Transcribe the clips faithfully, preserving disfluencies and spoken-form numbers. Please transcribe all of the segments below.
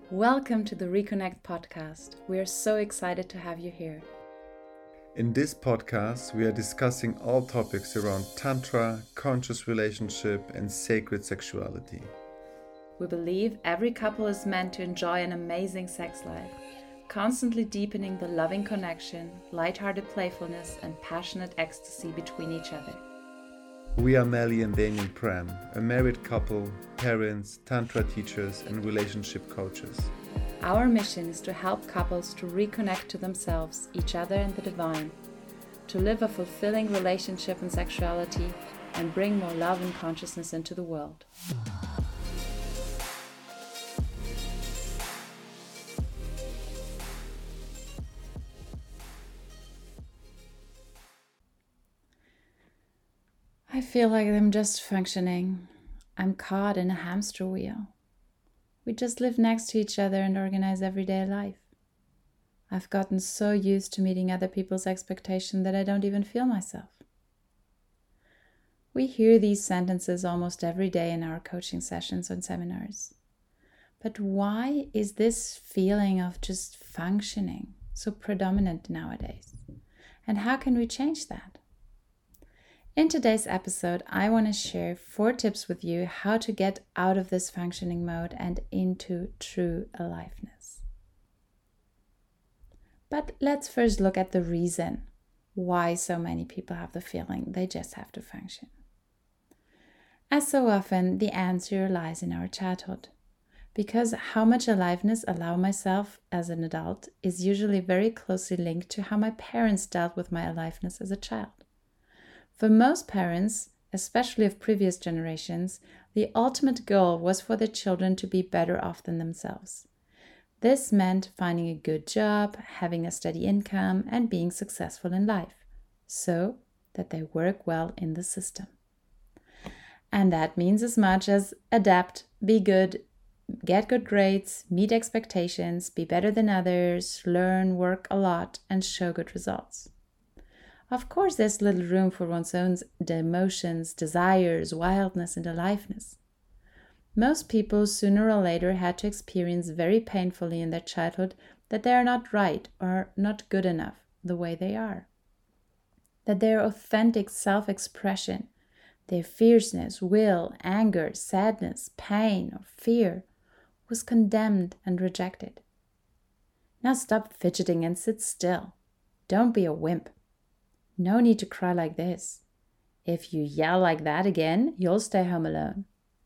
Welcome to the Reconnect podcast. We are so excited to have you here. In this podcast, we are discussing all topics around Tantra, conscious relationship, and sacred sexuality. We believe every couple is meant to enjoy an amazing sex life, constantly deepening the loving connection, lighthearted playfulness, and passionate ecstasy between each other. We are Melly and Damien Pram, a married couple, parents, Tantra teachers, and relationship coaches. Our mission is to help couples to reconnect to themselves, each other, and the divine, to live a fulfilling relationship and sexuality, and bring more love and consciousness into the world. I feel like I'm just functioning. I'm caught in a hamster wheel. We just live next to each other and organize everyday life. I've gotten so used to meeting other people's expectations that I don't even feel myself. We hear these sentences almost every day in our coaching sessions and seminars. But why is this feeling of just functioning so predominant nowadays? And how can we change that? In today's episode, I want to share four tips with you how to get out of this functioning mode and into true aliveness. But let's first look at the reason why so many people have the feeling they just have to function. As so often, the answer lies in our childhood, because how much aliveness I allow myself as an adult is usually very closely linked to how my parents dealt with my aliveness as a child. For most parents, especially of previous generations, the ultimate goal was for their children to be better off than themselves. This meant finding a good job, having a steady income, and being successful in life, so that they work well in the system. And that means as much as adapt, be good, get good grades, meet expectations, be better than others, learn, work a lot, and show good results. Of course, there's little room for one's own emotions, desires, wildness, and aliveness. Most people sooner or later had to experience very painfully in their childhood that they are not right or not good enough the way they are. That their authentic self-expression, their fierceness, will, anger, sadness, pain, or fear was condemned and rejected. Now stop fidgeting and sit still. Don't be a wimp. No need to cry like this. If you yell like that again, you'll stay home alone.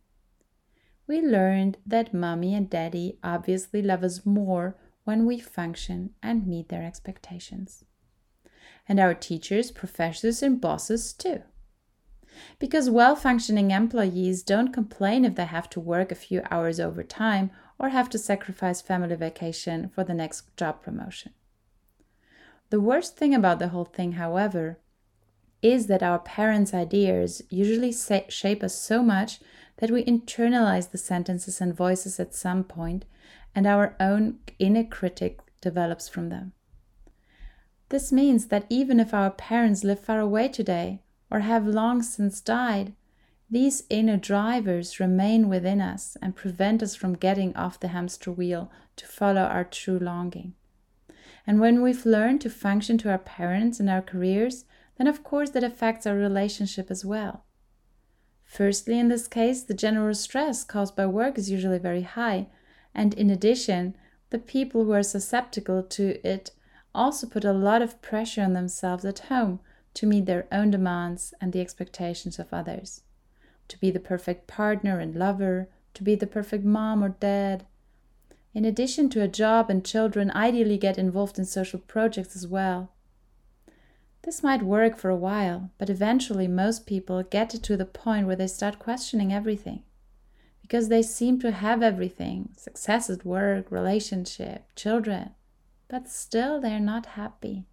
We learned that mommy and daddy obviously love us more when we function and meet their expectations. And our teachers, professors, and bosses too. Because well-functioning employees don't complain if they have to work a few hours overtime or have to sacrifice family vacation for the next job promotion. The worst thing about the whole thing, however, is that our parents' ideas usually sa- shape us so much that we internalize the sentences and voices at some point, and our own inner critic develops from them. This means that even if our parents live far away today or have long since died, these inner drivers remain within us and prevent us from getting off the hamster wheel to follow our true longing. And when we've learned to function to our parents and our careers, then of course that affects our relationship as well. Firstly, in this case, the general stress caused by work is usually very high, and in addition, the people who are susceptible to it also put a lot of pressure on themselves at home to meet their own demands and the expectations of others, to be the perfect partner and lover, to be the perfect mom or dad. In addition to a job and children, ideally get involved in social projects as well. This might work for a while, but eventually most people get to the point where they start questioning everything. Because they seem to have everything, success at work, relationship, children, but still they're not happy.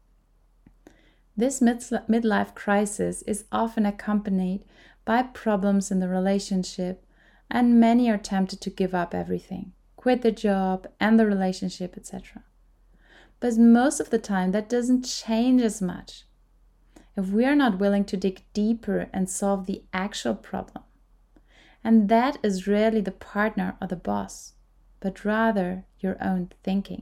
This midlife crisis is often accompanied by problems in the relationship, and many are tempted to give up everything. Quit the job and the relationship, et cetera. But most of the time that doesn't change as much if we are not willing to dig deeper and solve the actual problem. And that is rarely the partner or the boss. but rather your own thinking.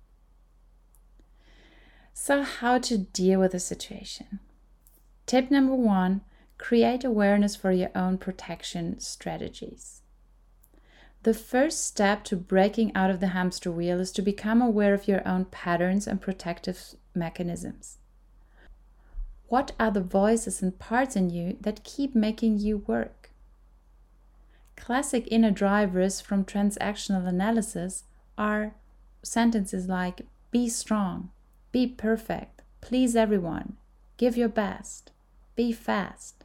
So, how to deal with the situation? Tip number one, create awareness for your own protection strategies. The first step to breaking out of the hamster wheel is to become aware of your own patterns and protective mechanisms. What are the voices and parts in you that keep making you work? Classic inner drivers from transactional analysis are sentences like, be strong, be perfect, please everyone, give your best, be fast.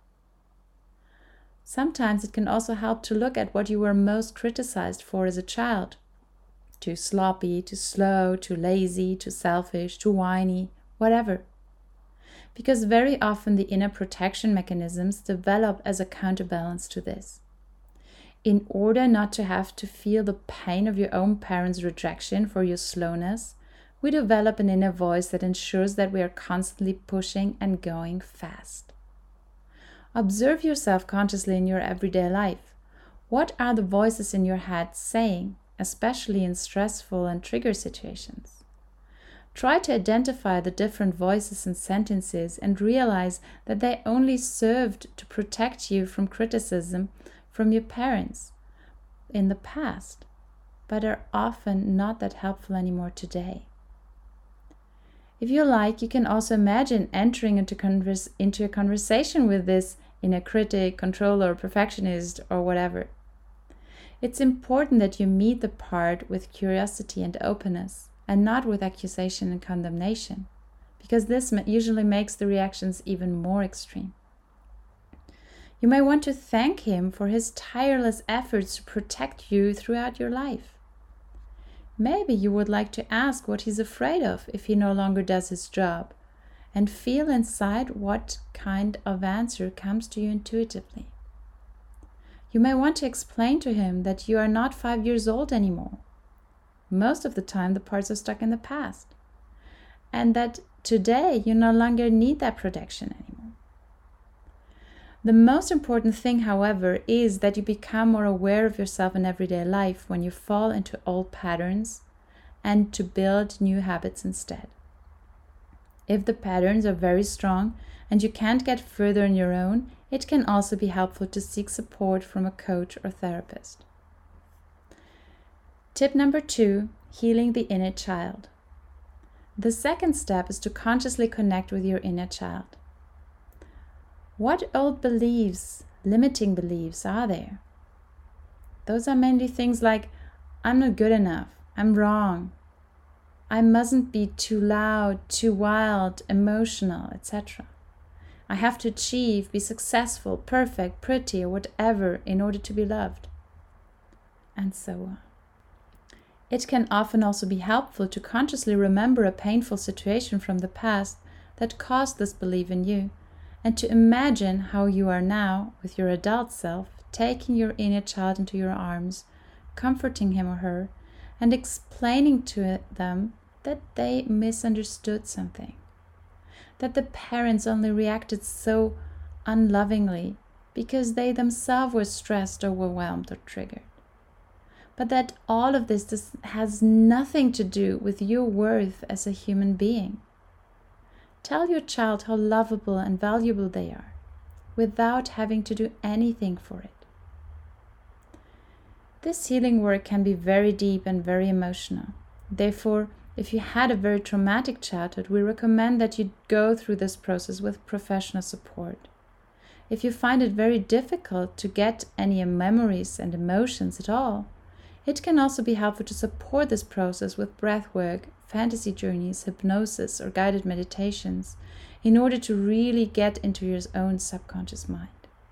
Sometimes it can also help to look at what you were most criticized for as a child. Too sloppy, too slow, too lazy, too selfish, too whiny, whatever. Because very often the inner protection mechanisms develop as a counterbalance to this. In order not to have to feel the pain of your own parents' rejection for your slowness, we develop an inner voice that ensures that we are constantly pushing and going fast. Observe yourself consciously in your everyday life. What are the voices in your head saying, especially in stressful and trigger situations? Try to identify the different voices and sentences and realize that they only served to protect you from criticism from your parents in the past, but are often not that helpful anymore today. If you like, you can also imagine entering into, converse, into a conversation with this inner critic, controller, perfectionist, or whatever. It's important that you meet the part with curiosity and openness, and not with accusation and condemnation, because this usually makes the reactions even more extreme. You may want to thank him for his tireless efforts to protect you throughout your life. Maybe you would like to ask what he's afraid of if he no longer does his job, and feel inside what kind of answer comes to you intuitively. You may want to explain to him that you are not five years old anymore. Most of the time the parts are stuck in the past, and that today you no longer need that protection anymore. The most important thing, however, is that you become more aware of yourself in everyday life when you fall into old patterns, and to build new habits instead. If the patterns are very strong and you can't get further on your own, it can also be helpful to seek support from a coach or therapist. Tip number two, healing the inner child. The second step is to consciously connect with your inner child. What old beliefs, limiting beliefs, are there? Those are mainly things like, I'm not good enough, I'm wrong, I mustn't be too loud, too wild, emotional, et cetera. I have to achieve, be successful, perfect, pretty, or whatever in order to be loved, and so on. It can often also be helpful to consciously remember a painful situation from the past that caused this belief in you, and to imagine how you are now, with your adult self, taking your inner child into your arms, comforting him or her, and explaining to them that they misunderstood something, that the parents only reacted so unlovingly because they themselves were stressed, overwhelmed, or triggered. But that all of this does, has nothing to do with your worth as a human being. Tell your child how lovable and valuable they are, without having to do anything for it. This healing work can be very deep and very emotional. Therefore, if you had a very traumatic childhood, we recommend that you go through this process with professional support. If you find it very difficult to get any memories and emotions at all, it can also be helpful to support this process with breathwork, fantasy journeys, hypnosis, or guided meditations in order to really get into your own subconscious mind.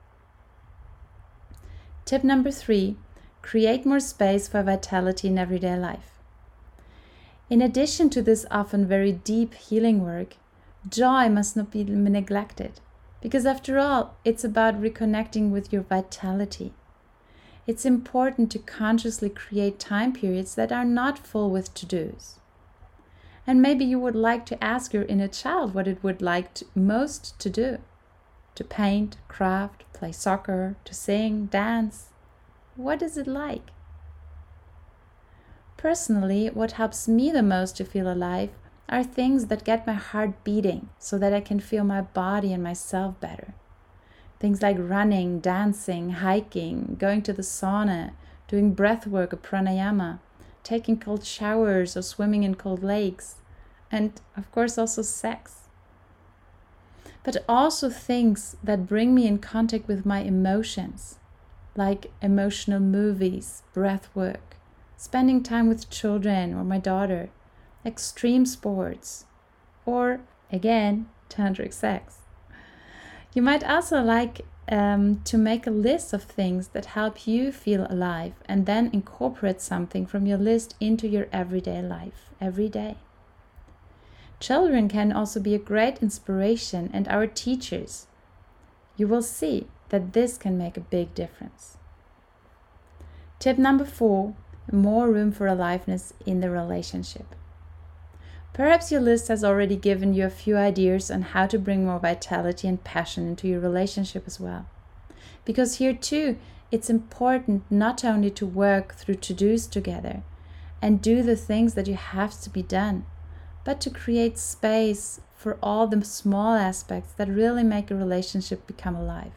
Tip number three, create more space for vitality in everyday life. In addition to this often very deep healing work, joy must not be neglected, because after all, it's about reconnecting with your vitality. It's important to consciously create time periods that are not full with to-dos. And maybe you would like to ask your inner child what it would like to, most to do. To paint, craft, play soccer, to sing, dance. What is it like? Personally, what helps me the most to feel alive are things that get my heart beating so that I can feel my body and myself better. Things like running, dancing, hiking, going to the sauna, doing breath work or pranayama, taking cold showers or swimming in cold lakes, and of course also sex. But also things that bring me in contact with my emotions, like emotional movies, breath work, spending time with children or my daughter, extreme sports, or, again, tantric sex. You might also like um, to make a list of things that help you feel alive and then incorporate something from your list into your everyday life, every day. Children can also be a great inspiration and our teachers. You will see that this can make a big difference. Tip number four, more room for aliveness in the relationship. Perhaps your list has already given you a few ideas on how to bring more vitality and passion into your relationship as well. Because here too, it's important not only to work through to-dos together and do the things that you have to be done, but to create space for all the small aspects that really make a relationship become alive.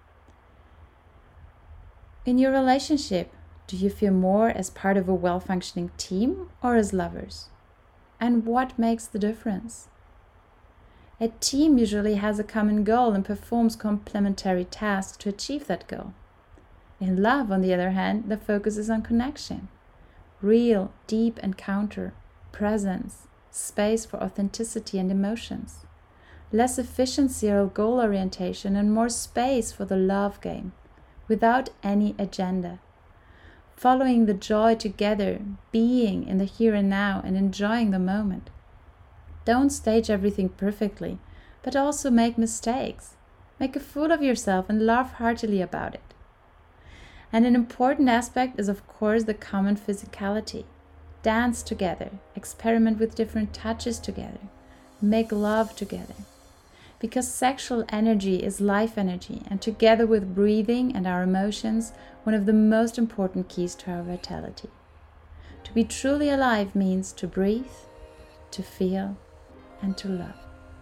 In your relationship, do you feel more as part of a well-functioning team or as lovers? And what makes the difference? A team usually has a common goal and performs complementary tasks to achieve that goal. In love, on the other hand, the focus is on connection, real, deep encounter, presence, space for authenticity and emotions, less efficiency or goal orientation, and more space for the love game, without any agenda. Following the joy together, being in the here and now and enjoying the moment. Don't stage everything perfectly, but also make mistakes. Make a fool of yourself and laugh heartily about it. And an important aspect is of course the common physicality. Dance together, experiment with different touches together, make love together. Because sexual energy is life energy, and together with breathing and our emotions, one of the most important keys to our vitality. To be truly alive means to breathe, to feel, and to love.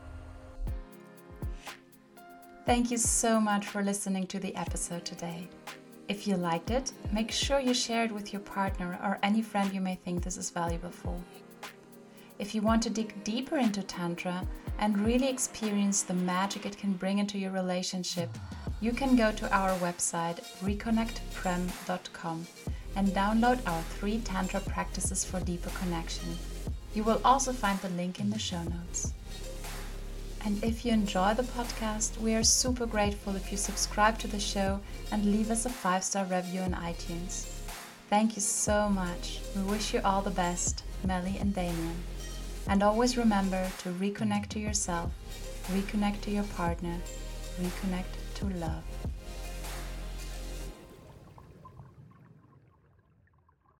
Thank you so much for listening to the episode today. If you liked it, make sure you share it with your partner or any friend you may think this is valuable for. If you want to dig deeper into Tantra and really experience the magic it can bring into your relationship, you can go to our website reconnect prem dot com and download our three Tantra practices for deeper connection. You will also find the link in the show notes. And if you enjoy the podcast, we are super grateful if you subscribe to the show and leave us a five-star review on iTunes. Thank you so much. We wish you all the best, Melly and Damien. And always remember to reconnect to yourself, reconnect to your partner, reconnect to love.